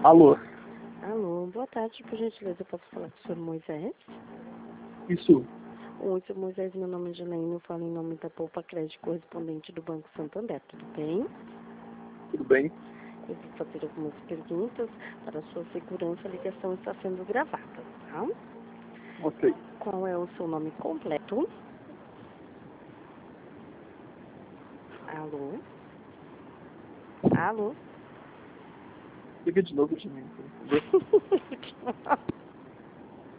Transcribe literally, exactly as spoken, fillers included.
Alô? Alô, boa tarde, por gentileza, eu posso falar com o senhor Moisés? Isso. Oi, senhor Moisés, meu nome é Janaína, eu falo em nome da Poupa Crédito correspondente do Banco Santander, tudo bem? Tudo bem? Eu vou fazer algumas perguntas para a sua segurança, a ligação está sendo gravada, tá? Ok. Qual é o seu nome completo? Alô? Alô? Liga de novo de mim, por favor.